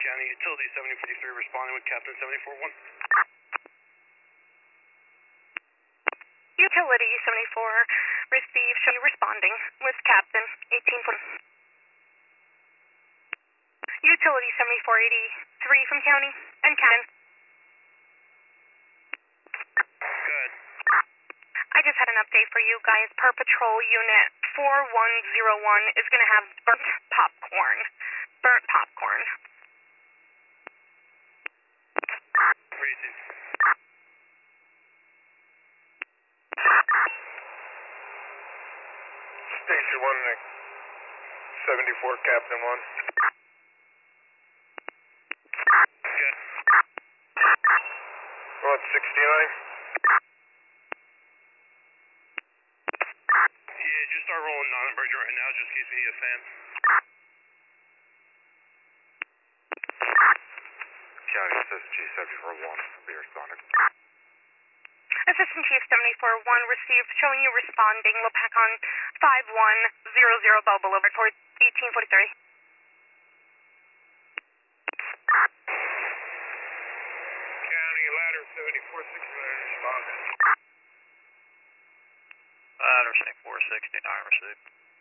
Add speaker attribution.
Speaker 1: County, Utility 7053 responding with Captain 741.
Speaker 2: Utility 74 received, show you responding with Captain 1840. Utility 7483 from County and Captain.
Speaker 1: Good.
Speaker 2: I just had an update for you guys. Per patrol unit 4101 is going to have burnt popcorn. Burnt popcorn.
Speaker 1: Crazy.
Speaker 3: Station 1, 74, Captain 1.
Speaker 1: Good.
Speaker 3: 169.
Speaker 1: Yeah, just start rolling non-emergent right now, just in case we need a fan.
Speaker 3: County Assistant Chief 74-1, be responding.
Speaker 2: Assistant Chief 74-1 received, showing you responding. Lopakon 5100 Bell Boulevard for 1843.
Speaker 3: County Ladder 7469 responding.
Speaker 4: Ladder 7469 received.